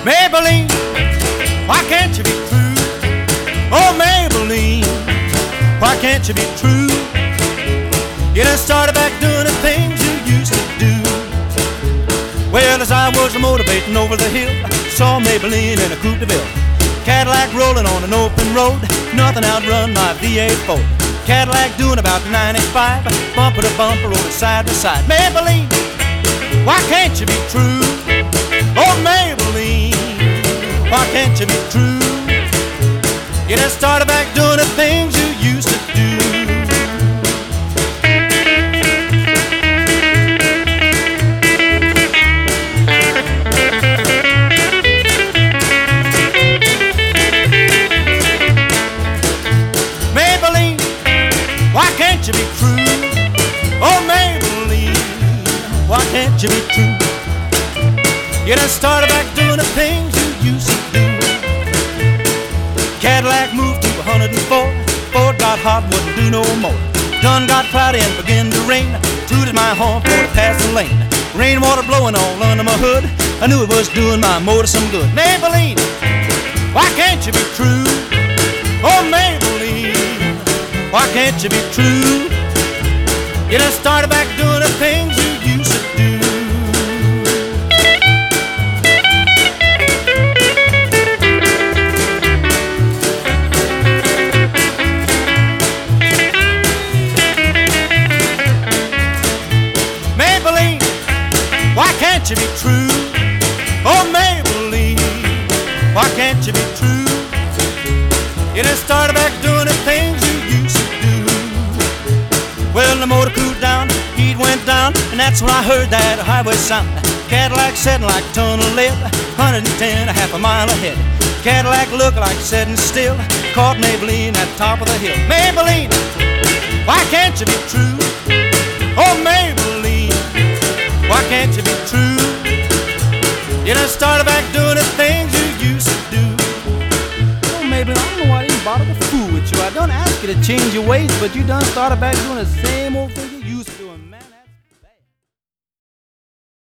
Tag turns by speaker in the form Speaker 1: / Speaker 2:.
Speaker 1: Maybelline, why can't you be true? Oh, Maybelline, why can't you be true? You done started back doing the things you used to do. Well, as I was motivating over the hill, I saw Maybelline in a Coupe de Ville. Cadillac rolling on an open road, nothing outrun my V8 Ford. Cadillac doing about 95, bumper to bumper, rolling side to side. Maybelline, why can't you be true? Oh, Maybelline, why can't you be true? You done started back doing the things you used to do. Maybelline, why can't you be true? Oh, Maybelline, why can't you be true? You done started back doing the things you used to do. Cadillac moved to 104. Ford got hot, wouldn't do no more. Done got cloudy and began to rain. Tooted my horn for to pass the lane. Rainwater blowing all under my hood. I knew it was doing my motor some good. Maybelline, why can't you be true? Oh, Maybelline, why can't you be true? You done started back doing the things you used to do. Maybelline, why can't you be true? Oh, Maybelline, why can't you be true? You done started back doing the things you used to do. Well, the motor cooled down, heat went down, and that's when I heard that highway sound. Cadillac setting like a ton of lead, 110, a half a mile ahead. Cadillac looked like setting still, caught Maybelline at the top of the hill. Maybelline, why can't you be true? Oh, Maybelline, why can't you be true? You done started back doing the things you used to do. Oh, Maybelline, I don't know why I didn't bother to fool with you. I don't ask you to change your ways, but you done started back doing the same old thing.